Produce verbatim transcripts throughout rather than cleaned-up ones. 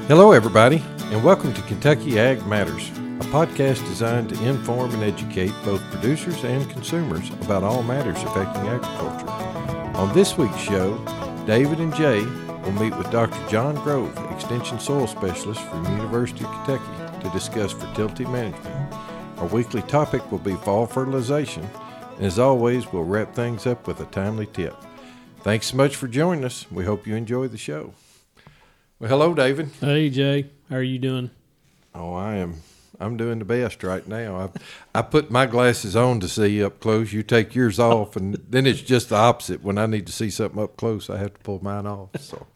Hello, everybody, and welcome to Kentucky Ag Matters, a podcast designed to inform and educate both producers and consumers about all matters affecting agriculture. On this week's show, David and Jay will meet with Doctor John Grove, Extension Soil Specialist from University of Kentucky, to discuss fertility management. Our weekly topic will be fall fertilization, and as always, we'll wrap things up with a timely tip. Thanks so much for joining us. We hope you enjoy the show. Well, hello, David. Hey, Jay. How are you doing? Oh, I am. I'm doing the best right now. I I put my glasses on to see up close. You take yours off, and then it's just the opposite. When I need to see something up close, I have to pull mine off. So,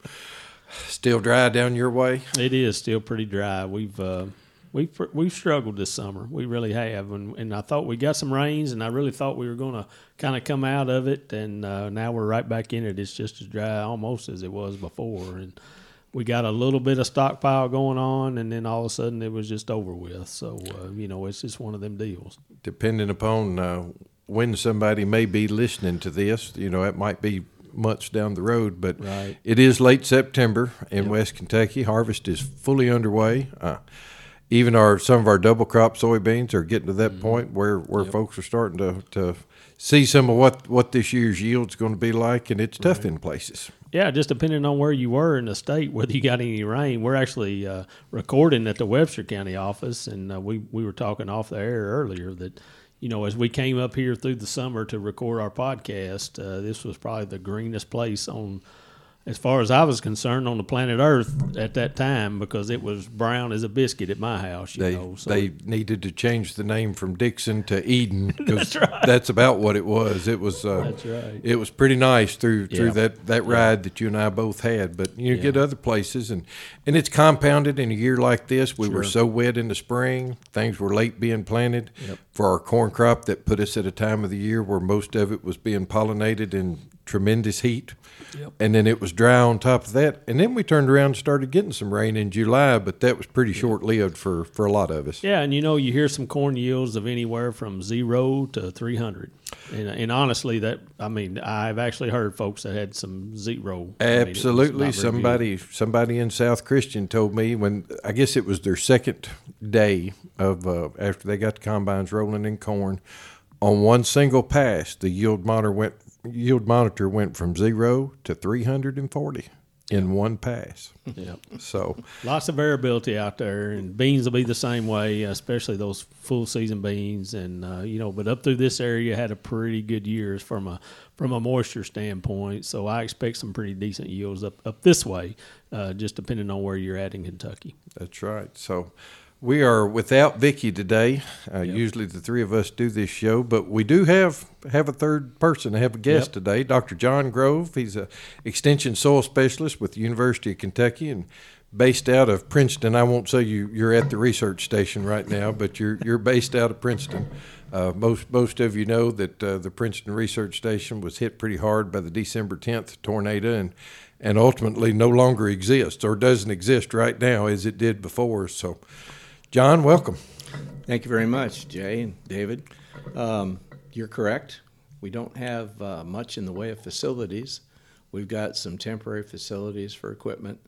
still dry down your way? It is still pretty dry. We've uh, we've we've struggled this summer. We really have, and, and I thought we got some rains, and I really thought we were going to kind of come out of it, and uh, now we're right back in it. It's just as dry almost as it was before, and we got a little bit of stockpile going on, and then all of a sudden it was just over with. So, uh, you know, it's just one of them deals. Depending upon uh, when somebody may be listening to this, you know, it might be months down the road, but right. It is late September in Yep. West Kentucky. Harvest is fully underway. Uh, even our some of our double crop soybeans are getting to that mm-hmm. point where, where yep. folks are starting to, to see some of what, what this year's yield is going to be like, and it's tough right. in places. Yeah, just depending on where you were in the state, whether you got any rain. We're actually uh, recording at the Webster County office, and uh, we, we were talking off the air earlier that, you know, as we came up here through the summer to record our podcast, uh, this was probably the greenest place on, as far as I was concerned, on the planet Earth at that time, because it was brown as a biscuit at my house. You they know, so they needed to change the name from Dixon to Eden, because that's, right. that's about what it was. It was uh, that's right. It was pretty nice through through Yeah. that, that Yeah. ride that you and I both had. But you Yeah. get other places, and, and it's compounded in a year like this. We Sure. were so wet in the spring; things were late being planted Yep. for our corn crop. That put us at a time of the year where most of it was being pollinated in tremendous heat. Yep. And then it was dry on top of that. And then we turned around and started getting some rain in July, but that was pretty short-lived for, for a lot of us. Yeah, and you know, you hear some corn yields of anywhere from zero to three hundred. And, and honestly, that I mean, I've actually heard folks that had some zero. Absolutely. I mean, somebody somebody in South Christian told me when, I guess it was their second day of uh, after they got the combines rolling in corn, on one single pass, the yield monitor went yield monitor went from zero to three hundred forty in one pass. Yeah. So Lots of variability out there, and beans will be the same way, especially those full season beans. And uh, you know, but up through this area had a pretty good years from a from a moisture standpoint. So I expect some pretty decent yields up up this way, uh, just depending on where you're at in Kentucky. that's right. So we are without Vicky today. Uh, Yep. Usually the three of us do this show, but we do have have a third person, have a guest Yep. today, Doctor John Grove. He's a extension soil specialist with the University of Kentucky and based out of Princeton. I won't say you, you're at the research station right now, but you're you're based out of Princeton. Uh, most most of you know that uh, the Princeton Research Station was hit pretty hard by the December tenth tornado, and and ultimately no longer exists or doesn't exist right now as it did before. So, John, welcome. Thank you very much, Jay and David. Um, you're correct. We don't have uh, much in the way of facilities. We've got some temporary facilities for equipment.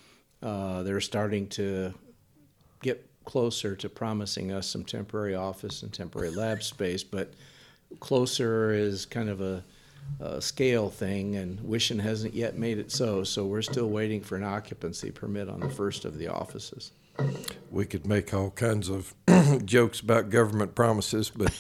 Uh, they're starting to get closer to promising us some temporary office and temporary lab space, but closer is kind of a, a scale thing, and Wishing hasn't yet made it so, so we're still waiting for an occupancy permit on the first of the offices. We could make all kinds of jokes about government promises, but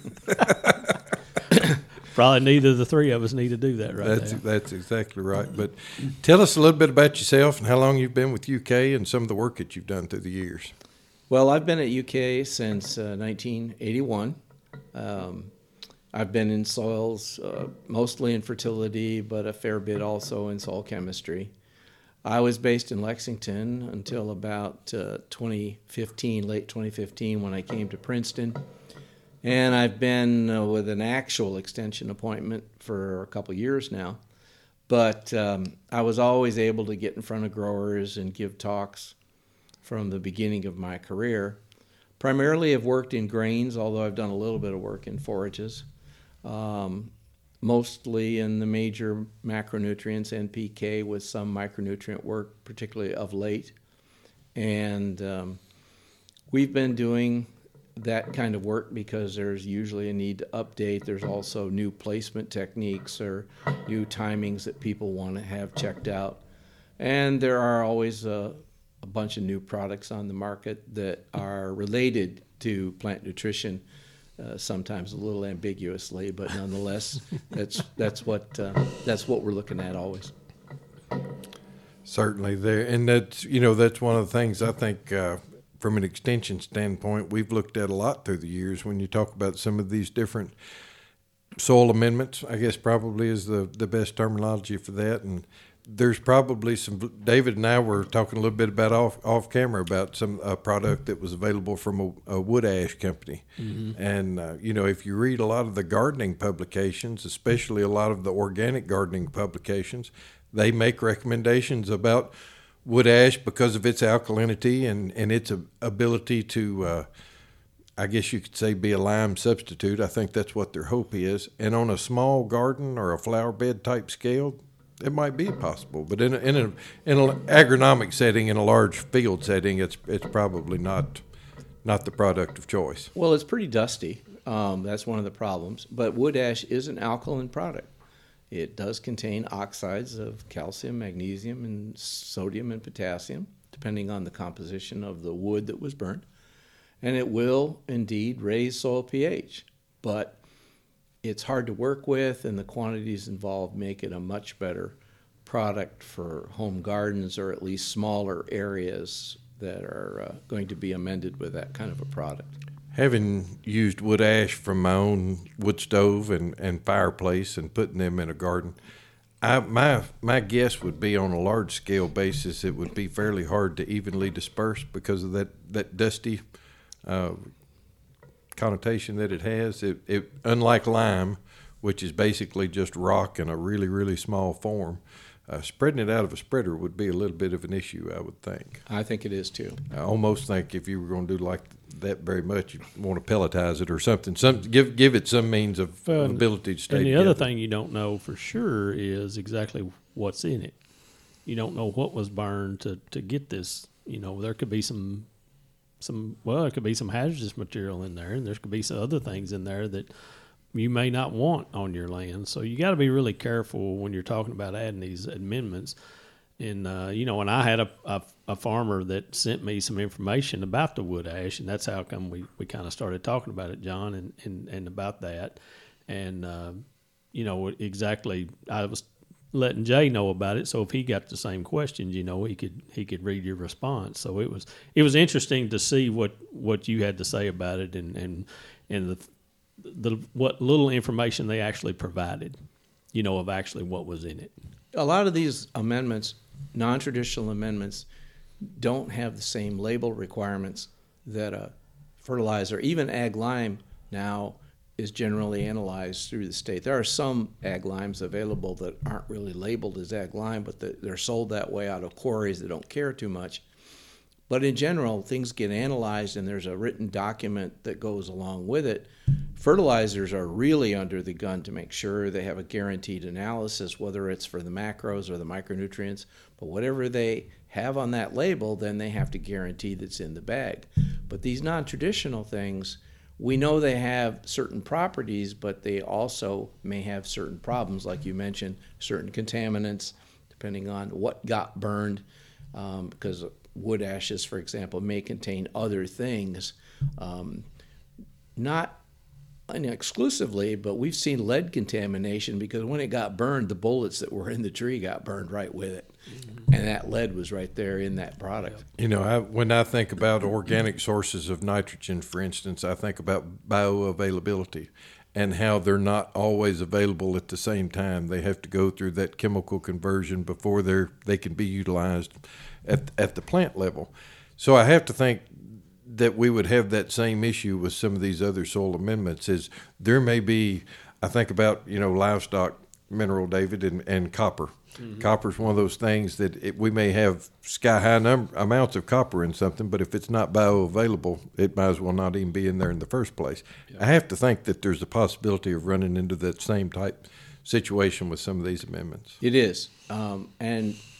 Probably neither of the three of us need to do that right that's now. that's exactly right. But tell us a little bit about yourself and how long you've been with U K and some of the work that you've done through the years. Well, I've been at U K since uh, nineteen eighty-one. Um, I've been in soils, uh, mostly in fertility, but a fair bit also in soil chemistry. I was based in Lexington until about uh, twenty fifteen, late twenty fifteen, when I came to Princeton. And I've been uh, with an actual extension appointment for a couple years now. But um, I was always able to get in front of growers and give talks from the beginning of my career. Primarily I've worked in grains, although I've done a little bit of work in forages. Um, mostly in the major macronutrients, N P K, with some micronutrient work, particularly of late. And um, we've been doing that kind of work because there's usually a need to update. There's also new placement techniques or new timings that people want to have checked out. And there are always a, a bunch of new products on the market that are related to plant nutrition, uh, sometimes a little ambiguously, but nonetheless, that's that's what uh, that's what we're looking at always. Certainly there, and that's you know that's one of the things I think uh, from an extension standpoint we've looked at a lot through the years. When you talk about some of these different soil amendments, I guess probably is the the best terminology for that. And there's probably some. David and I were talking a little bit about off off camera about some a product that was available from a, a wood ash company, mm-hmm. and uh, you know if you read a lot of the gardening publications, especially a lot of the organic gardening publications, they make recommendations about wood ash because of its alkalinity and and its ability to. Uh, I guess you could say be a lime substitute. I think that's what their hope is. And on a small garden or a flower bed type scale, it might be possible, but in a, in a in an agronomic setting, in a large field setting, it's it's probably not not the product of choice. Well, it's pretty dusty. Um, that's one of the problems. But wood ash is an alkaline product. It does contain oxides of calcium, magnesium, and sodium and potassium, depending on the composition of the wood that was burned, and it will indeed raise soil pH. But it's hard to work with, and the quantities involved make it a much better product for home gardens or at least smaller areas that are uh, going to be amended with that kind of a product. Having used wood ash from my own wood stove and, and fireplace and putting them in a garden, I, my my guess would be on a large scale basis it would be fairly hard to evenly disperse because of that, that dusty uh, connotation that it has. It, it unlike lime, which is basically just rock in a really really small form, uh, spreading it out of a spreader would be a little bit of an issue, I would think. I think it is too. I almost think if you were going to do like that very much, you want to pelletize it or something. Some give give it some means of well, ability to stay And the together. other thing you don't know for sure is exactly what's in it. You don't know what was burned to, to get this. You know, there could be some. Some well, it could be some hazardous material in there, and there could be some other things in there that you may not want on your land. So you got to be really careful when you're talking about adding these amendments. And uh, you know, and I had a, a a farmer that sent me some information about the wood ash, and that's how come we, we kind of started talking about it, John, and, and, and about that. And uh, you know, exactly, I was letting Jay know about it, so if he got the same questions, you know, he could he could read your response. So it was it was interesting to see what, what you had to say about it, and and and the the what little information they actually provided, you know, of actually what was in it. A lot of these amendments, non-traditional amendments, don't have the same label requirements that a fertilizer, even ag lime now, is generally analyzed through the state. There are some ag limes available that aren't really labeled as ag lime, but they're sold that way out of quarries that don't care too much. But in general, things get analyzed, and there's a written document that goes along with it. Fertilizers are really under the gun to make sure they have a guaranteed analysis, whether it's for the macros or the micronutrients. But whatever they have on that label, then they have to guarantee that's in the bag. But these non-traditional things, we know they have certain properties, but they also may have certain problems, like you mentioned, certain contaminants, depending on what got burned, um, because wood ashes, for example, may contain other things, um, not exclusively, but we've seen lead contamination because when it got burned, the bullets that were in the tree got burned right with it. Mm-hmm. And that lead was right there in that product. You know, I, when I think about organic sources of nitrogen, for instance, I think about bioavailability and how they're not always available at the same time. They have to go through that chemical conversion before they're they can be utilized at at the plant level. So I have to think that we would have that same issue with some of these other soil amendments. Is there may be, I think about, you know, livestock mineral, David, and, and copper. Mm-hmm. Copper is one of those things that it, we may have sky-high number, amounts of copper in something, but if it's not bioavailable, it might as well not even be in there in the first place. Yeah. I have to think that there's a possibility of running into that same type situation with some of these amendments. It is. Um, and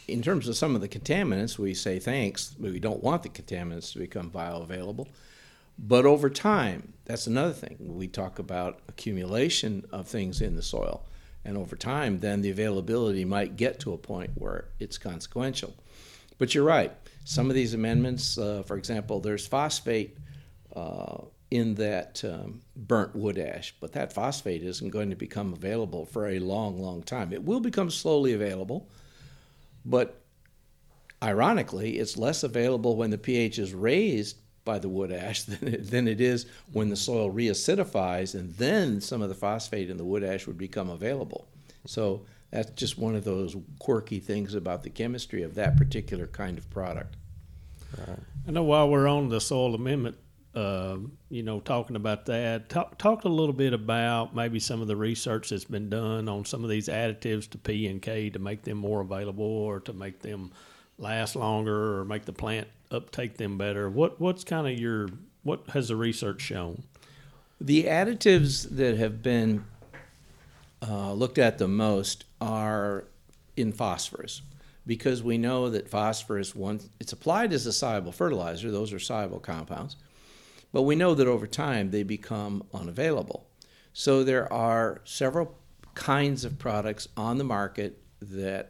in terms of some of the contaminants, we say thanks. We don't want the contaminants to become bioavailable. But over time, that's another thing. We talk about accumulation of things in the soil. And over time, then the availability might get to a point where it's consequential. But you're right. Some of these amendments, uh, for example, there's phosphate uh, in that um, burnt wood ash, but that phosphate isn't going to become available for a long, long time. It will become slowly available, but ironically, it's less available when the pH is raised by the wood ash than it, than it is when the soil reacidifies, and then some of the phosphate in the wood ash would become available. So that's just one of those quirky things about the chemistry of that particular kind of product. Right. I know while we're on the soil amendment, uh, you know, talking about that, talk, talk a little bit about maybe some of the research that's been done on some of these additives to P and K to make them more available or to make them last longer or make the plant uptake them better. What what's kind of your what has the research shown? The additives that have been uh, looked at the most are in phosphorus, because we know that phosphorus, once it's applied as a soluble fertilizer, those are soluble compounds, but we know that over time they become unavailable. So there are several kinds of products on the market that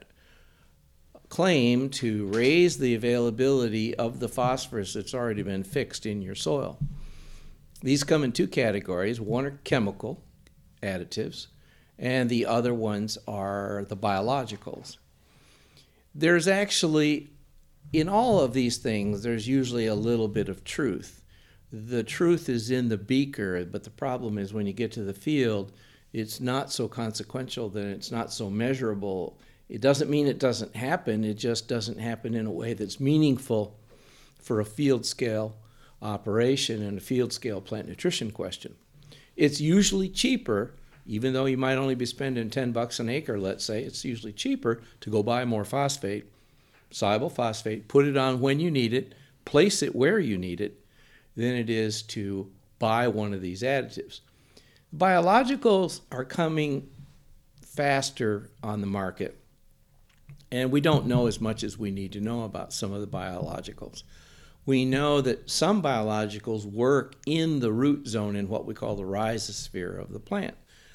claim to raise the availability of the phosphorus that's already been fixed in your soil. These come in two categories. One are chemical additives, and the other ones are the biologicals. There's actually, in all of these things, there's usually a little bit of truth. The truth is in the beaker, but the problem is when you get to the field, it's not so consequential, that it's not so measurable. It doesn't mean it doesn't happen, it just doesn't happen in a way that's meaningful for a field scale operation and a field scale plant nutrition question. It's usually cheaper, even though you might only be spending ten bucks an acre, let's say, it's usually cheaper to go buy more phosphate, soluble phosphate, put it on when you need it, place it where you need it, than it is to buy one of these additives. Biologicals are coming faster on the market. And we don't know as much as we need to know about some of the biologicals. We know that some biologicals work in the root zone in what we call the rhizosphere of the plant.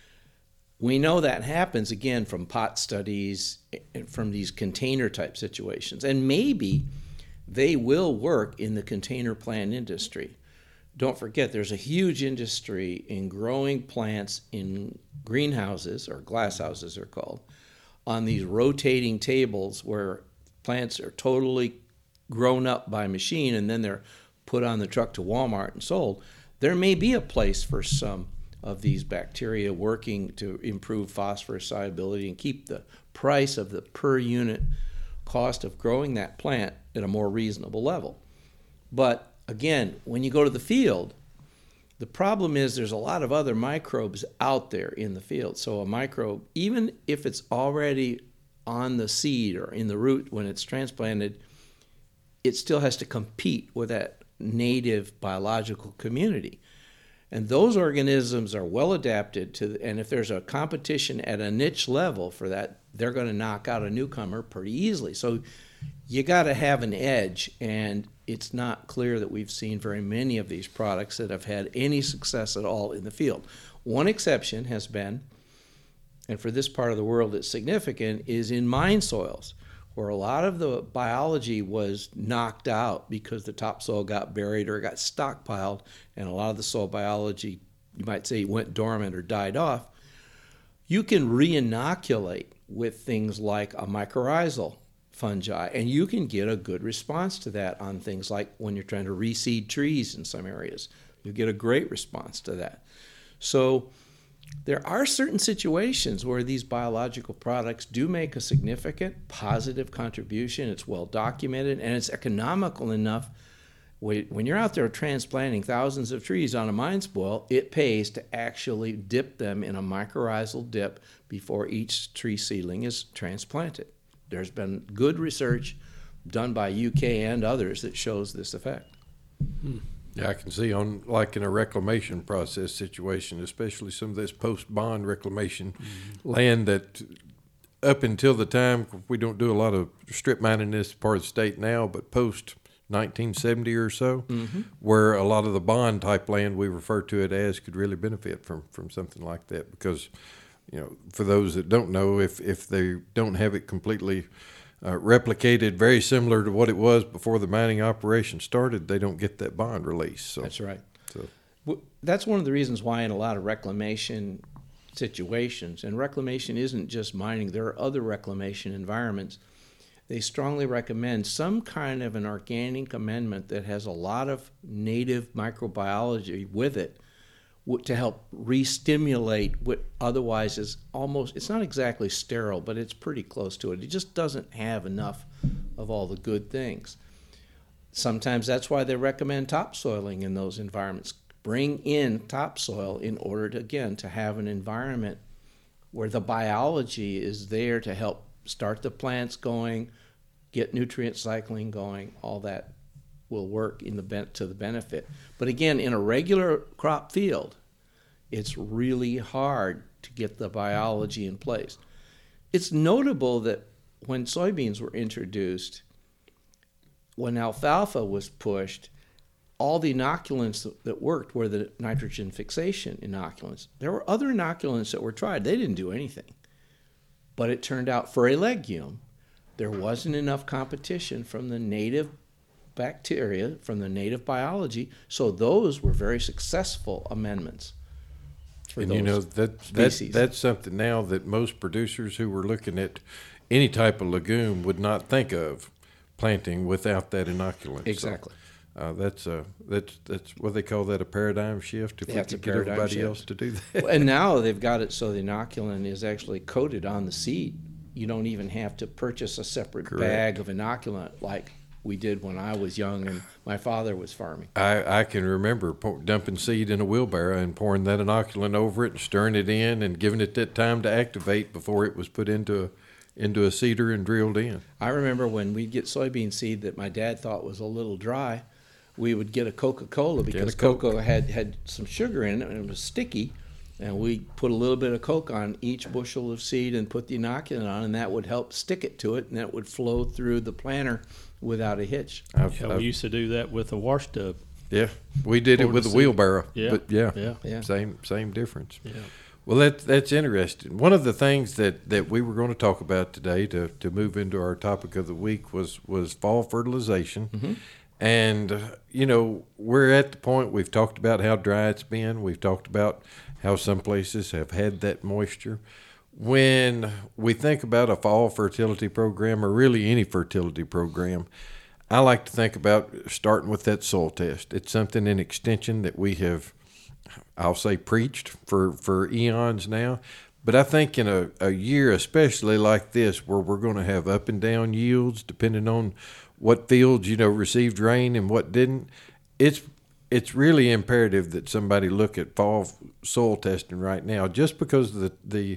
We know that happens, again, from pot studies, from these container type situations. And maybe they will work in the container plant industry. Don't forget, there's a huge industry in growing plants in greenhouses, or glass houses they're called, on these rotating tables where plants are totally grown up by machine and then they're put on the truck to Walmart and sold. There may be a place for some of these bacteria working to improve phosphorus solubility and keep the price of the per unit cost of growing that plant at a more reasonable level. But again, when you go to the field, the problem is there's a lot of other microbes out there in the field. So a microbe, even if it's already on the seed or in the root when it's transplanted, it still has to compete with that native biological community. And those organisms are well adapted to, and if there's a competition at a niche level for that, they're going to knock out a newcomer pretty easily. So you got to have an edge, and it's not clear that we've seen very many of these products that have had any success at all in the field. One exception has been, and for this part of the world it's significant, is in mine soils, where a lot of the biology was knocked out because the topsoil got buried or got stockpiled, and a lot of the soil biology, you might say, went dormant or died off. You can re-inoculate with things like a mycorrhizal fungi, and you can get a good response to that on things like when you're trying to reseed trees in some areas. You get a great response to that. So there are certain situations where these biological products do make a significant positive contribution. It's well documented, and it's economical enough. When you're out there transplanting thousands of trees on a mine spoil, it pays to actually dip them in a mycorrhizal dip before each tree seedling is transplanted. There's been good research done by U K and others that shows this effect. Hmm. Yeah, I can see on, like in a reclamation process situation, especially some of this post-bond reclamation mm-hmm. land that up until the time, we don't do a lot of strip mining in this part of the state now, but post nineteen seventy or so, mm-hmm. where a lot of the bond type land we refer to it as could really benefit from, from something like that. Because, you know, for those that don't know, if, if they don't have it completely uh, replicated, very similar to what it was before the mining operation started, they don't get that bond release. So that's right. So well, that's one of the reasons why in a lot of reclamation situations, and reclamation isn't just mining, there are other reclamation environments, they strongly recommend some kind of an organic amendment that has a lot of native microbiology with it to help re-stimulate what otherwise is almost, it's not exactly sterile, but it's pretty close to it. It just doesn't have enough of all the good things. Sometimes that's why they recommend topsoiling in those environments. Bring in topsoil in order to, again, to have an environment where the biology is there to help start the plants going, get nutrient cycling going. All that will work in the ben- to the benefit. But again, in a regular crop field, it's really hard to get the biology in place. It's notable that when soybeans were introduced, when alfalfa was pushed, all the inoculants that worked were the nitrogen fixation inoculants. There were other inoculants that were tried. They didn't do anything. But it turned out for a legume, there wasn't enough competition from the native bacteria, from the native biology, so those were very successful amendments. For and those you know, that, that species. that's something now that most producers who were looking at any type of legume would not think of planting without that inoculant. Exactly. So, Uh, that's uh, that's that's what they call that, a paradigm shift. If Yeah, we it's could a get paradigm everybody shift. else to do that. And now they've got it so the inoculant is actually coated on the seed. You don't even have to purchase a separate Correct. bag of inoculant like we did when I was young and my father was farming. I, I can remember pour, dumping seed in a wheelbarrow and pouring that inoculant over it and stirring it in and giving it that time to activate before it was put into a, into a seeder and drilled in. I remember when we'd get soybean seed that my dad thought was a little dry, we would get a Coca-Cola because a Coke. cocoa had, had some sugar in it and it was sticky, and we put a little bit of Coke on each bushel of seed and put the inoculant on, and that would help stick it to it, and that would flow through the planter without a hitch. I've, Yeah, I've, we used to do that with a wash tub. yeah, we did it Poured with the a seed. wheelbarrow. Yeah, But yeah, yeah. Yeah. same same difference. Yeah. Well, that that's interesting. One of the things that, that we were going to talk about today to, to move into our topic of the week was, was fall fertilization. Mm-hmm. And, uh, you know, we're at the point, we've talked about how dry it's been. We've talked about how some places have had that moisture. When we think about a fall fertility program, or really any fertility program, I like to think about starting with that soil test. It's something in extension that we have, I'll say, preached for, for eons now. But I think in a, a year, especially like this, where we're going to have up and down yields, depending on what fields, you know, received rain and what didn't, it's it's really imperative that somebody look at fall soil testing right now, just because of the the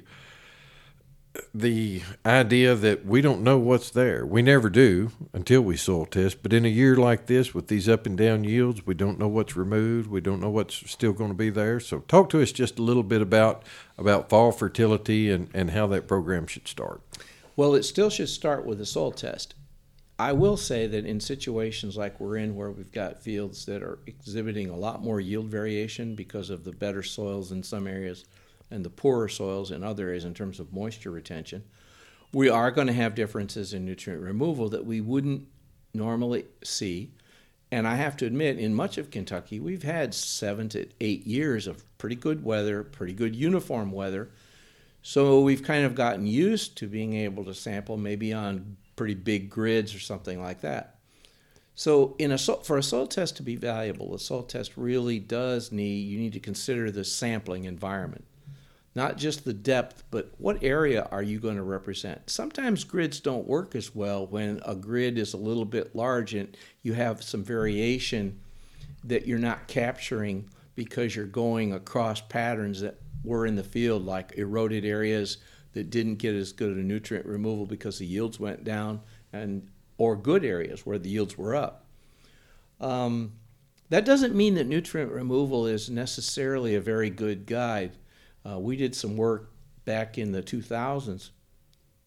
the idea that we don't know what's there. We never do until we soil test. But in a year like this, with these up and down yields, we don't know what's removed. We don't know what's still going to be there. So talk to us just a little bit about about fall fertility and, and how that program should start. Well, it still should start with a soil test. I will say that in situations like we're in, where we've got fields that are exhibiting a lot more yield variation because of the better soils in some areas and the poorer soils in other areas in terms of moisture retention, we are going to have differences in nutrient removal that we wouldn't normally see. And I have to admit, in much of Kentucky, we've had seven to eight years of pretty good weather, pretty good uniform weather. So we've kind of gotten used to being able to sample maybe on pretty big grids or something like that. So in a for a soil test to be valuable, a soil test really does need, you need to consider the sampling environment. Not just the depth, but what area are you going to represent? Sometimes grids don't work as well when a grid is a little bit large and you have some variation that you're not capturing because you're going across patterns that were in the field, like eroded areas that didn't get as good a nutrient removal because the yields went down, and or good areas where the yields were up. Um, that doesn't mean that nutrient removal is necessarily a very good guide. Uh, we did some work back in the two thousands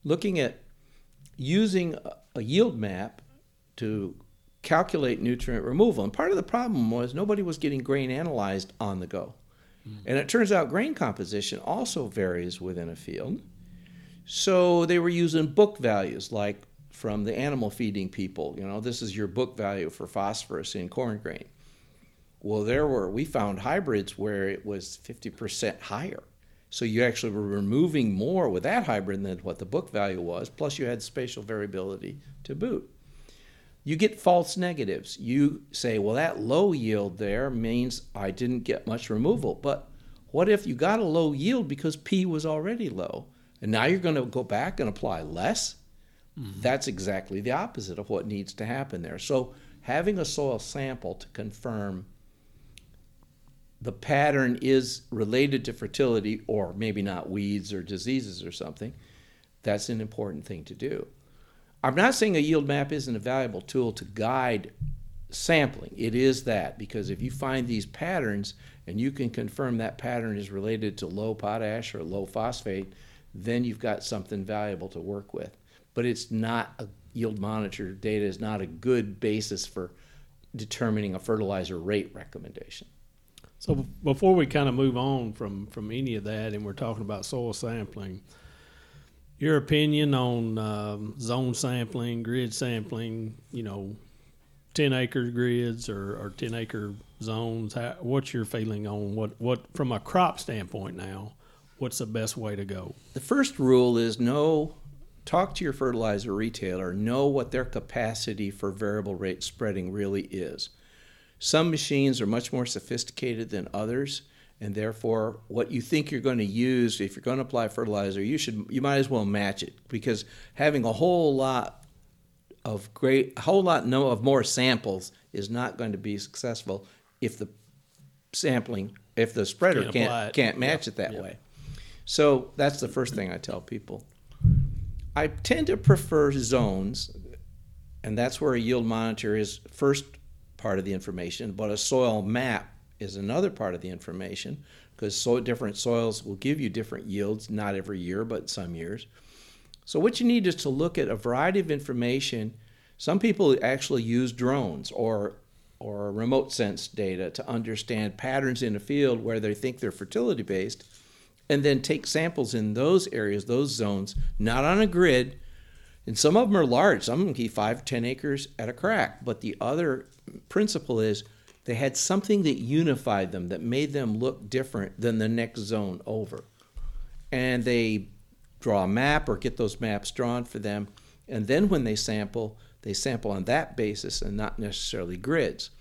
looking at using a, a yield map to calculate nutrient removal. And part of the problem was nobody was getting grain analyzed on the go. Mm-hmm. And it turns out grain composition also varies within a field. So they were using book values, like from the animal feeding people. You know, this is your book value for phosphorus in corn grain. Well, there were, we found hybrids where it was fifty percent higher. So you actually were removing more with that hybrid than what the book value was, plus you had spatial variability to boot. You get false negatives. You say, well, that low yield there means I didn't get much removal. But what if you got a low yield because P was already low, and now you're going to go back and apply less? Mm-hmm. That's exactly the opposite of what needs to happen there. So having a soil sample to confirm the pattern is related to fertility, or maybe not weeds or diseases or something, that's an important thing to do. I'm not saying a yield map isn't a valuable tool to guide sampling. It is that, because if you find these patterns and you can confirm that pattern is related to low potash or low phosphate, then you've got something valuable to work with. But it's not, a yield monitor data is not a good basis for determining a fertilizer rate recommendation. So before we kind of move on from, from any of that, and we're talking about soil sampling, your opinion on um, zone sampling, grid sampling, you know, ten acre grids or, or ten acre zones, how, what's your feeling on what, what, from a crop standpoint now, what's the best way to go? The first rule is know, talk to your fertilizer retailer, know what their capacity for variable rate spreading really is. Some machines are much more sophisticated than others, and therefore what you think you're going to use, if you're going to apply fertilizer, you should you might as well match it, because having a whole lot of great a whole lot no of more samples is not going to be successful if the sampling if the spreader Can't can't apply it. can't match Yep. it that Yep. way. So that's the first thing I tell people. I tend to prefer zones, and that's where a yield monitor is first part of the information, but a soil map is another part of the information, because so different soils will give you different yields, not every year, but some years. So what you need is to look at a variety of information. Some people actually use drones or or remote sense data to understand patterns in a field where they think they're fertility based, and then take samples in those areas, those zones, not on a grid. And some of them are large. Some of them keep five, ten acres at a crack. But the other principle is they had something that unified them, that made them look different than the next zone over. And they draw a map or get those maps drawn for them. And then when they sample, they sample on that basis and not necessarily grids.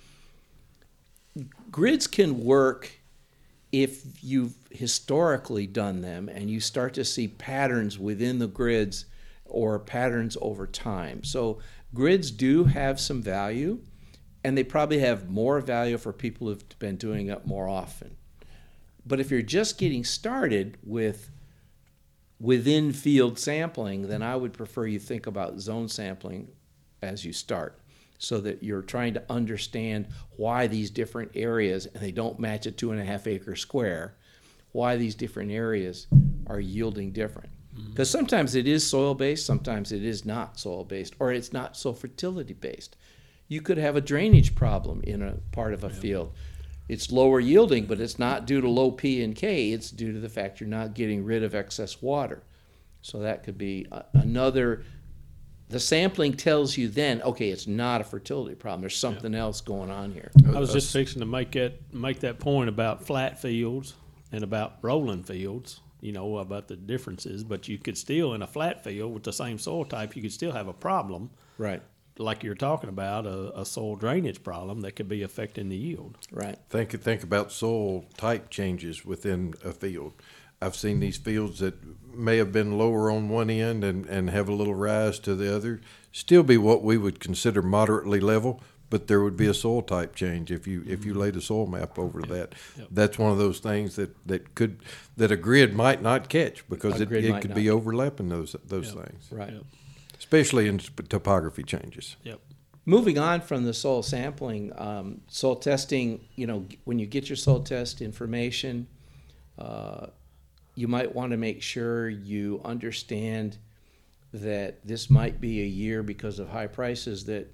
Grids can work if you've historically done them and you start to see patterns within the grids or patterns over time. So grids do have some value, and they probably have more value for people who've been doing it more often. But if you're just getting started with within field sampling, then I would prefer you think about zone sampling as you start, so that you're trying to understand why these different areas, and they don't match a two and a half acre square, why these different areas are yielding different. Because mm-hmm. sometimes it is soil-based, sometimes it is not soil-based, or it's not so fertility-based. You could have a drainage problem in a part of a yeah. field. It's lower yielding, but it's not due to low P and K. It's due to the fact you're not getting rid of excess water. So that could be a, another. The sampling tells you then, okay, it's not a fertility problem. There's something yeah. else going on here. I was just fixing to make that make that point about flat fields and about rolling fields, you know, about the differences. But you could still, in a flat field with the same soil type, you could still have a problem. Right. Like you're talking about, a, a soil drainage problem that could be affecting the yield. Right. Think think about soil type changes within a field. I've seen these fields that may have been lower on one end and, and have a little rise to the other, still be what we would consider moderately level, but there would be a soil type change if you if you laid a soil map over yep. that. Yep. That's one of those things that, that could that a grid might not catch, because it, it could be overlapping those those yep. things. Right. Yep. Especially in topography changes. Yep. Moving on from the soil sampling, um, soil testing, you know, when you get your soil test information, uh, you might want to make sure you understand that this might be a year because of high prices that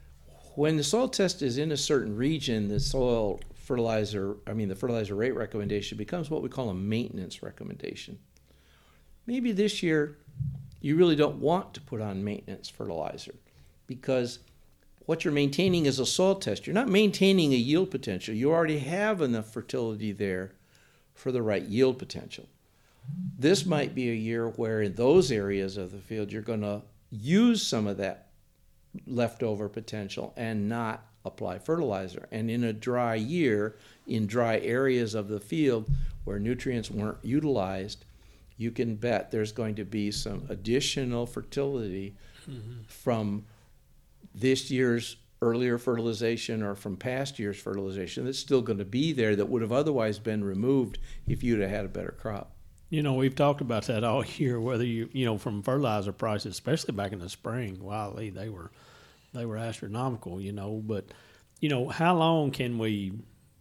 when the soil test is in a certain region, the soil fertilizer, I mean the fertilizer rate recommendation becomes what we call a maintenance recommendation. Maybe this year you really don't want to put on maintenance fertilizer because what you're maintaining is a soil test. You're not maintaining a yield potential. You already have enough fertility there for the right yield potential. This might be a year where in those areas of the field you're going to use some of that leftover potential and not apply fertilizer. And in a dry year, in dry areas of the field where nutrients weren't utilized, you can bet there's going to be some additional fertility mm-hmm. from this year's earlier fertilization or from past year's fertilization that's still going to be there that would have otherwise been removed if you'd have had a better crop. You know, we've talked about that all year, whether you, you know, from fertilizer prices, especially back in the spring, wow, they were, they were astronomical, you know, but, you know, how long can we,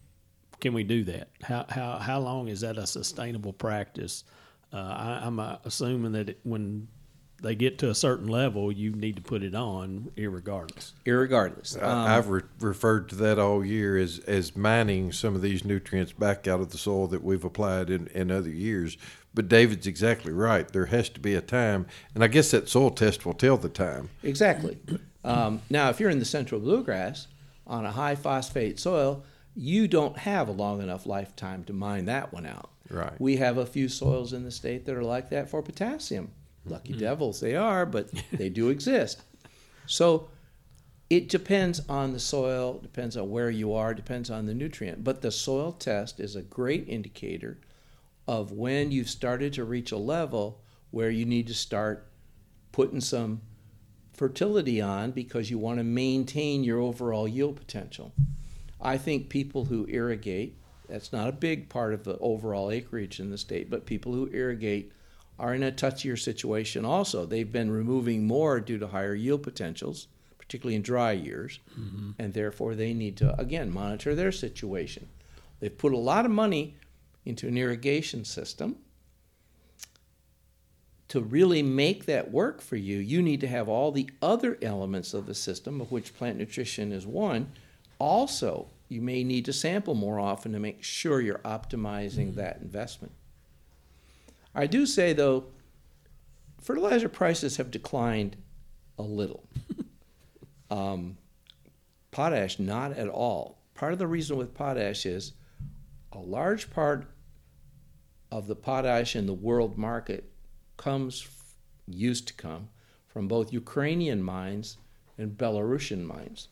can we do that? How, how, how long is that a sustainable practice? Uh, I, I'm uh, assuming that it, when they get to a certain level, you need to put it on irregardless. Irregardless. Um, I, I've re- referred to that all year as, as mining some of these nutrients back out of the soil that we've applied in, in other years. But David's exactly right. There has to be a time, and I guess that soil test will tell the time. Exactly. Um, now, if you're in the central bluegrass on a high phosphate soil, you don't have a long enough lifetime to mine that one out. Right. We have a few soils in the state that are like that for potassium. Lucky devils they are, but they do exist. So it depends on the soil, depends on where you are, depends on the nutrient. But the soil test is a great indicator of when you've started to reach a level where you need to start putting some fertility on because you want to maintain your overall yield potential. I think people who irrigate, that's not a big part of the overall acreage in the state, but people who irrigate are in a touchier situation also. They've been removing more due to higher yield potentials, particularly in dry years, mm-hmm. and therefore they need to, again, monitor their situation. They've put a lot of money into an irrigation system. To really make that work for you, you need to have all the other elements of the system, of which plant nutrition is one. Also, you may need to sample more often to make sure you're optimizing mm-hmm. that investment. I do say, though, fertilizer prices have declined a little. um, potash, not at all. Part of the reason with potash is a large part of the potash in the world market comes, used to come, from both Ukrainian mines and Belarusian mines.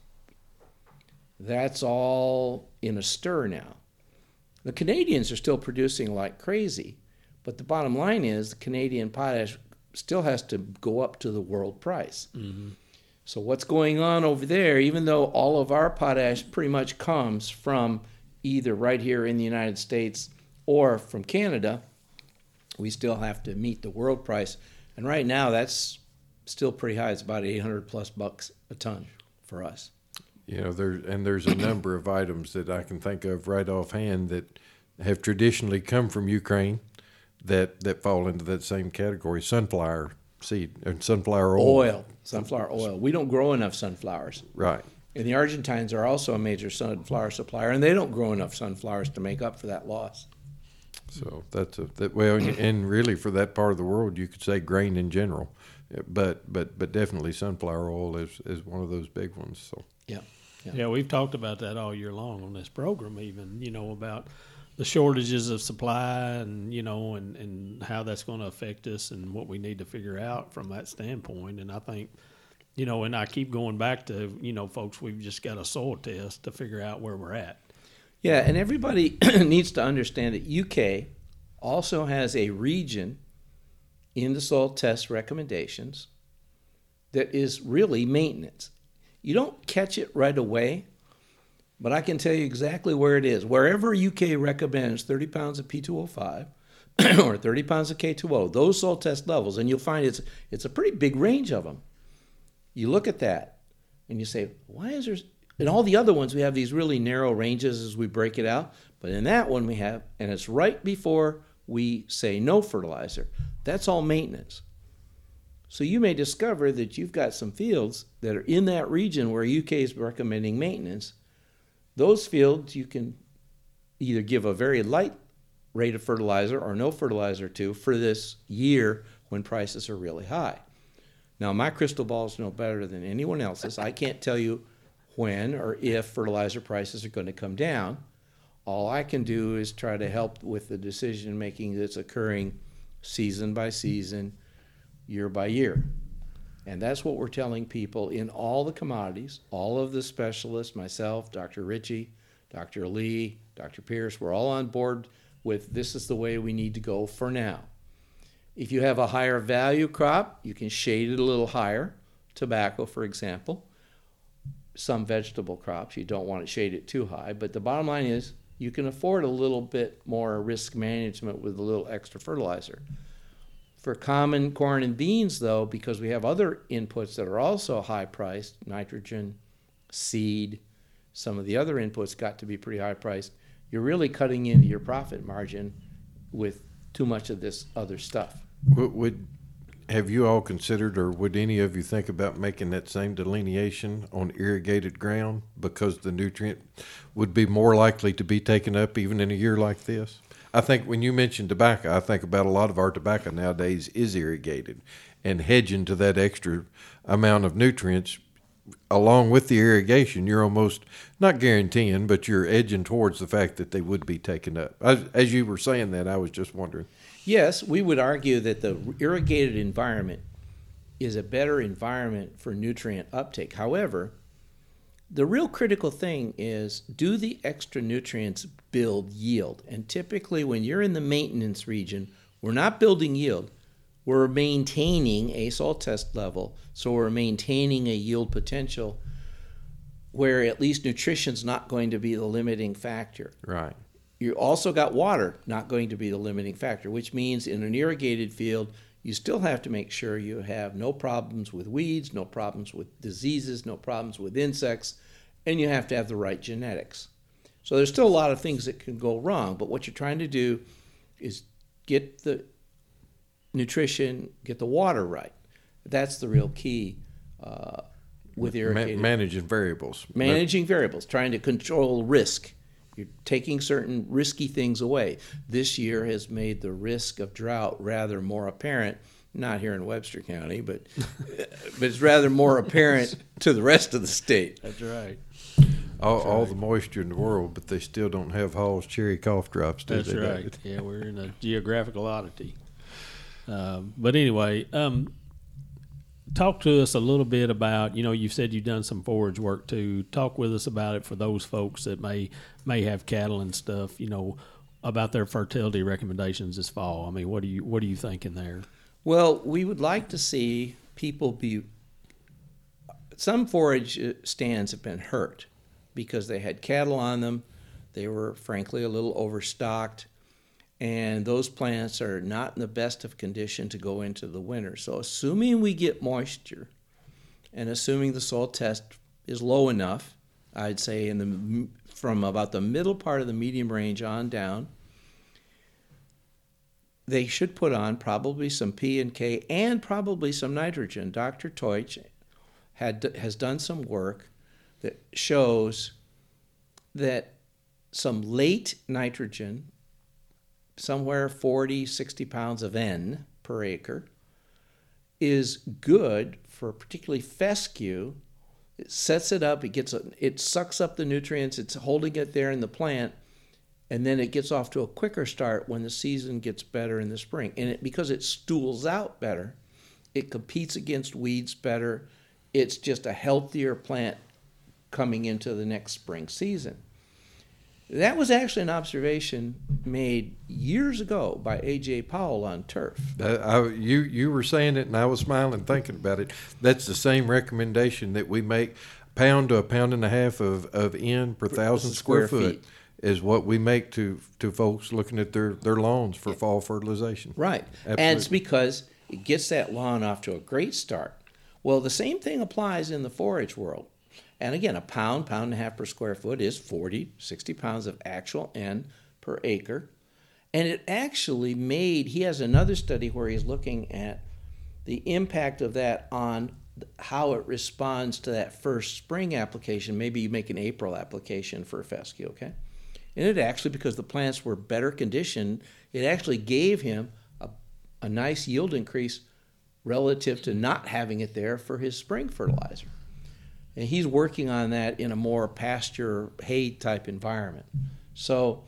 That's all in a stir now. The Canadians are still producing like crazy, but the bottom line is the Canadian potash still has to go up to the world price. Mm-hmm. So what's going on over there, even though all of our potash pretty much comes from either right here in the United States or from Canada, we still have to meet the world price. And right now that's still pretty high. It's about eight hundred plus bucks a ton for us. You know, there and there's a number of items that I can think of right offhand that have traditionally come from Ukraine that, that fall into that same category. Sunflower seed and sunflower oil. Oil, sunflower oil. We don't grow enough sunflowers. Right. And the Argentines are also a major sunflower supplier, and they don't grow enough sunflowers to make up for that loss. So that's a that well, and really for that part of the world, you could say grain in general, but but but definitely sunflower oil is, is one of those big ones. So yeah, yeah, yeah, we've talked about that all year long on this program, even you know about the shortages of supply and you know and, and how that's going to affect us and what we need to figure out from that standpoint. And I think you know, and I keep going back to you know, folks, we've just got a soil test to figure out where we're at. Yeah, and everybody needs to understand that U K also has a region in the soil test recommendations that is really maintenance. You don't catch it right away, but I can tell you exactly where it is. Wherever U K recommends thirty pounds of P two O five or thirty pounds of K two O, those soil test levels, and you'll find it's it's a pretty big range of them. You look at that and you say, why is there... In all the other ones, we have these really narrow ranges as we break it out. But in that one we have, and it's right before we say no fertilizer. That's all maintenance. So you may discover that you've got some fields that are in that region where U K is recommending maintenance. Those fields you can either give a very light rate of fertilizer or no fertilizer to for this year when prices are really high. Now, my crystal ball is no better than anyone else's. I can't tell you when or if fertilizer prices are going to come down. All I can do is try to help with the decision making that's occurring season by season, year by year. And that's what we're telling people in all the commodities, all of the specialists, myself, Doctor Ritchie, Doctor Lee, Doctor Pierce, we're all on board with this is the way we need to go for now. If you have a higher value crop, you can shade it a little higher. Tobacco, for example. Some vegetable crops, you don't want to shade it too high. But the bottom line is you can afford a little bit more risk management with a little extra fertilizer. For common corn and beans, though, because we have other inputs that are also high priced, nitrogen, seed, some of the other inputs got to be pretty high priced, you're really cutting into your profit margin with too much of this other stuff. Would, would have you all considered, or would any of you think about making that same delineation on irrigated ground because the nutrient would be more likely to be taken up even in a year like this? I think when you mention tobacco, I think about a lot of our tobacco nowadays is irrigated, and hedging to that extra amount of nutrients along with the irrigation, you're almost not guaranteeing, but you're edging towards the fact that they would be taken up. As, as you were saying that, I was just wondering. Yes, we would argue that the irrigated environment is a better environment for nutrient uptake. However, the real critical thing is, do the extra nutrients build yield? And typically when you're in the maintenance region, we're not building yield. We're maintaining a soil test level, so we're maintaining a yield potential where at least nutrition's not going to be the limiting factor. Right. You also got water not going to be the limiting factor, which means in an irrigated field, you still have to make sure you have no problems with weeds, no problems with diseases, no problems with insects, and you have to have the right genetics. So there's still a lot of things that can go wrong, but what you're trying to do is get the nutrition, get the water right. That's the real key uh, with irrigated. Ma- managing variables. Managing variables, trying to control risk. You're taking certain risky things away. This year has made the risk of drought rather more apparent, not here in Webster County, but but it's rather more apparent to the rest of the state. That's right. All, That's all right. the moisture in the world, but they still don't have Hall's cherry cough drops, do That's they? right. Yeah, we're in a geographical oddity. Um, but anyway, um, talk to us a little bit about, you know, you've said you've done some forage work too. Talk with us about it for those folks that may may have cattle and stuff, you know, about their fertility recommendations this fall. I mean, what are you what are you thinking there? Well, we would like to see people be, some forage stands have been hurt because they had cattle on them. They were frankly a little overstocked. And those plants are not in the best of condition to go into the winter. So assuming we get moisture and assuming the soil test is low enough, I'd say in the from about the middle part of the medium range on down, they should put on probably some P and K and probably some nitrogen. Doctor Teutsch had has done some work that shows that some late nitrogen, somewhere forty, sixty pounds of N per acre, is good for particularly fescue. It sets it up, it gets a, it sucks up the nutrients, it's holding it there in the plant, and then it gets off to a quicker start when the season gets better in the spring. And it, because it stools out better, it competes against weeds better. It's just a healthier plant coming into the next spring season. That was actually an observation made years ago by A J Powell on turf. Uh, I, you you were saying it, and I was smiling thinking about it. That's the same recommendation that we make, pound to a pound and a half of, of N per thousand square, Square foot feet. is what we make to to folks looking at their, their lawns for fall fertilization. Right. Absolutely. And it's because it gets that lawn off to a great start. Well, the same thing applies in the forage world. And again, a pound, pound and a half per square foot is forty, sixty pounds of actual N per acre. And it actually made, he has another study where he's looking at the impact of that on how it responds to that first spring application. Maybe you make an April application for fescue, okay? And it actually, because the plants were better conditioned, it actually gave him a, a nice yield increase relative to not having it there for his spring fertilizer. And he's working on that in a more pasture hay type environment. So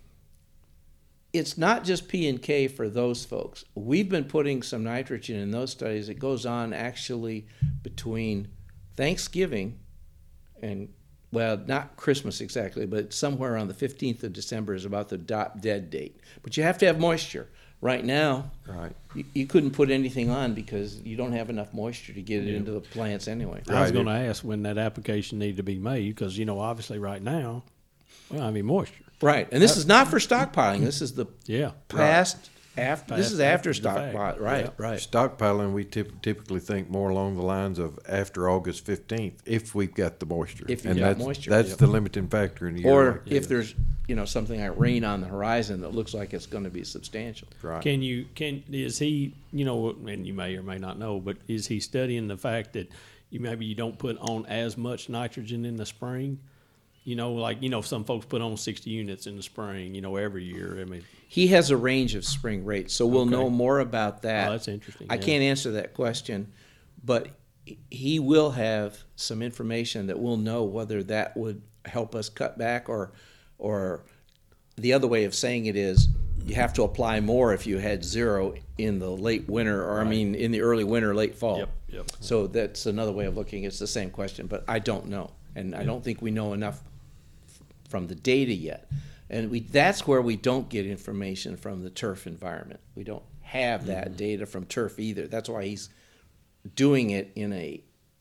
it's not just P and K for those folks. We've been putting some nitrogen in those studies. It goes on actually between Thanksgiving and, well, not Christmas exactly, but somewhere on the fifteenth of December is about the dot dead date. But you have to have moisture. Right now, Right. you, you couldn't put anything on because you don't have enough moisture to get it into the plants anyway. I was Right. going to ask when that application needed to be made because, you know, obviously right now, well, I mean, moisture. Right, and this is not for stockpiling. This is the Yeah. past, after, this Past is after after the fact. stockpile. Right, Yeah. right. Stockpiling, we typ- typically think more along the lines of after August fifteenth, if we've got the moisture. If you've and got that's, moisture, That's yep. the limiting factor in the year. Or like if this. there's, you know, something like rain on the horizon that looks like it's going to be substantial. Right. Can you, can, is he, you know, and you may or may not know, but is he studying the fact that you maybe you don't put on as much nitrogen in the spring? You know, like, you know, some folks put on sixty units in the spring, you know, every year. I mean, He has a range of spring rates, so we'll Okay. know more about that. oh, that's interesting. I yeah. can't answer that question, but he will have some information that we'll know whether that would help us cut back, or, or the other way of saying it is you have to apply more if you had zero in the late winter, or I mean in the early winter, late fall. Yep, yep. So that's another way of looking. It's the same question, but I don't know, and I don't think we know enough from the data yet. And we that's where we don't get information from the turf environment. We don't have that Mm-hmm. data from turf either. That's why he's doing it in a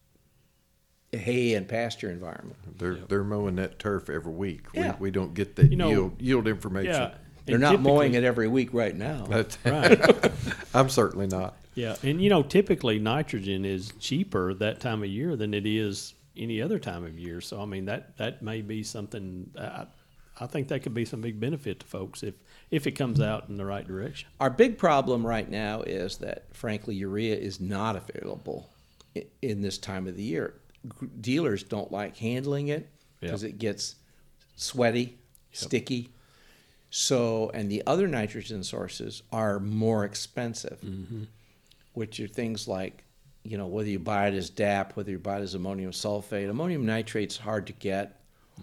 hay and pasture environment. They're they're mowing that turf every week. Yeah. We we don't get that You know, yield yield information. Yeah. They're and not mowing typically- it every week right now. That's, Right. I'm certainly not. Yeah, and you know, typically nitrogen is cheaper that time of year than it is any other time of year. So I mean, that that may be something. I, I think that could be some big benefit to folks if if it comes out in the right direction. Our big problem right now is that, frankly, urea is not available i- in this time of the year. G- Dealers don't like handling it because Yep. it gets sweaty, sticky. So, and the other nitrogen sources are more expensive, which are things like, you know, whether you buy it as D A P, whether you buy it as ammonium sulfate. Ammonium nitrate's hard to get.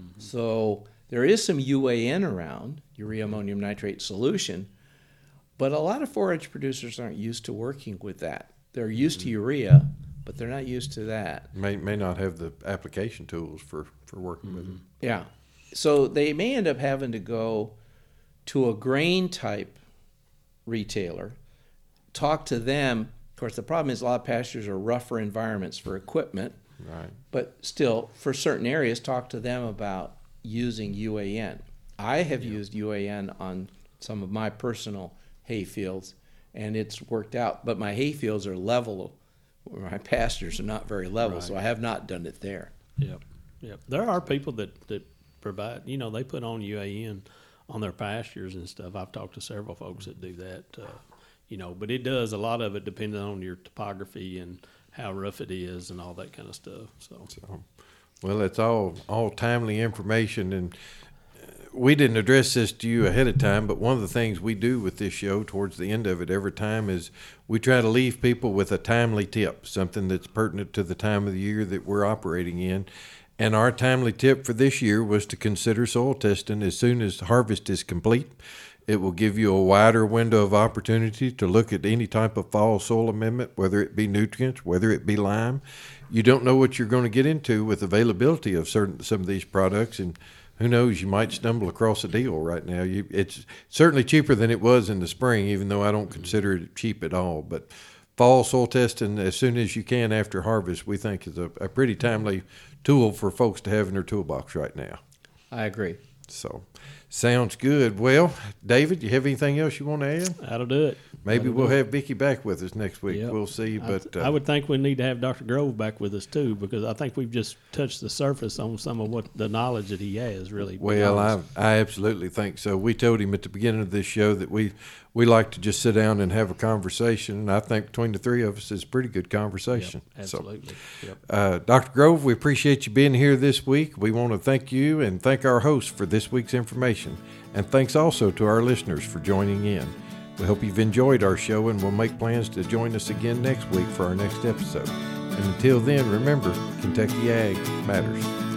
So there is some U A N around, urea ammonium nitrate solution, but a lot of forage producers aren't used to working with that. They're used to urea, but they're not used to that. May may not have the application tools for, for working with Mm-hmm. them. Yeah. So they may end up having to go to a grain type retailer, talk to them. Of course, the problem is a lot of pastures are rougher environments for equipment, Right. but still, for certain areas, talk to them about using U A N. I have used U A N on some of my personal hay fields, and it's worked out. But my hay fields are level. My pastures are not very level, so I have not done it there. Yep, yep. There are people that that provide. You know, they put on U A N on their pastures and stuff. I've talked to several folks that do that. Uh, you know, but it does a lot of it depending on your topography and how rough it is and all that kind of stuff. So. So, well, it's all all timely information, and uh, we didn't address this to you ahead of time, but one of the things we do with this show towards the end of it every time is we try to leave people with a timely tip, something that's pertinent to the time of the year that we're operating in. And our timely tip for this year was to consider soil testing as soon as harvest is complete. It will give you a wider window of opportunity to look at any type of fall soil amendment, whether it be nutrients, whether it be lime. You don't know what you're going to get into with availability of certain some of these products, and who knows, you might stumble across a deal right now. You, it's certainly cheaper than it was in the spring, even though I don't consider it cheap at all. But fall soil testing as soon as you can after harvest, we think is a, a pretty timely tool for folks to have in their toolbox right now. I agree. So, Sounds good. Well, David, you have anything else you want to add? That'll do it. Maybe That'll we'll do it. have Vicki back with us next week. Yep. We'll see. But I, uh, I would think we need to have Doctor Grove back with us too, because I think we've just touched the surface on some of what the knowledge that he has. Really. to be Well, I honest. I absolutely think so. We told him at the beginning of this show that we we like to just sit down and have a conversation, and I think between the three of us is a pretty good conversation. Yep, absolutely. So, Yep. uh, Doctor Grove, we appreciate you being here this week. We want to thank you and thank our host for this week's information, and thanks also to our listeners for joining in. We hope you've enjoyed our show, and we'll make plans to join us again next week for our next episode. And until then, remember, Kentucky Ag matters.